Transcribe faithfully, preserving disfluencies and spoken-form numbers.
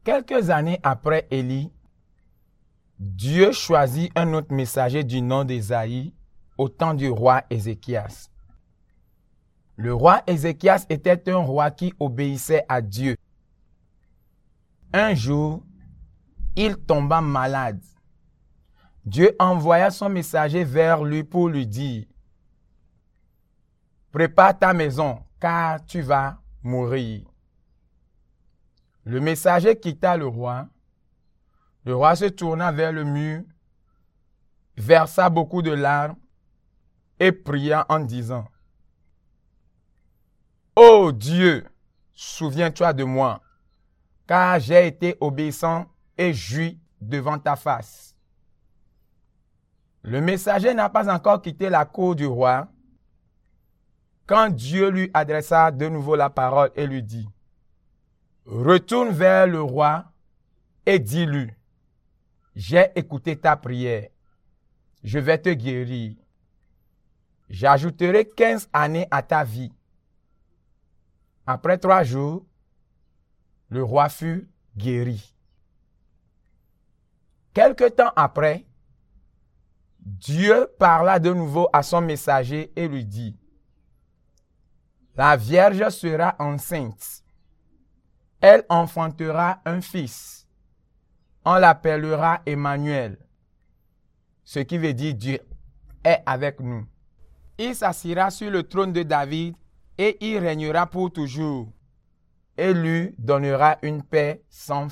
Quelques années après Élie, Dieu choisit un autre messager du nom d'Ésaïe au temps du roi Ézéchias. Le roi Ézéchias était un roi qui obéissait à Dieu. Un jour, il tomba malade. Dieu envoya son messager vers lui pour lui dire « Prépare ta maison, car tu vas mourir. » Le messager quitta le roi. Le roi se tourna vers le mur, versa beaucoup de larmes et pria en disant « Ô Dieu, souviens-toi de moi, car j'ai été obéissant et joui devant ta face. » Le messager n'a pas encore quitté la cour du roi quand Dieu lui adressa de nouveau la parole et lui dit « Retourne vers le roi et dis-lui, j'ai écouté ta prière, je vais te guérir. J'ajouterai quinze années à ta vie. » Après trois jours, le roi fut guéri. Quelque temps après, Dieu parla de nouveau à son messager et lui dit « La Vierge sera enceinte. Elle enfantera un fils. On l'appellera Emmanuel, ce qui veut dire Dieu est avec nous. Il s'assiera sur le trône de David et il régnera pour toujours et lui donnera une paix sans fin. »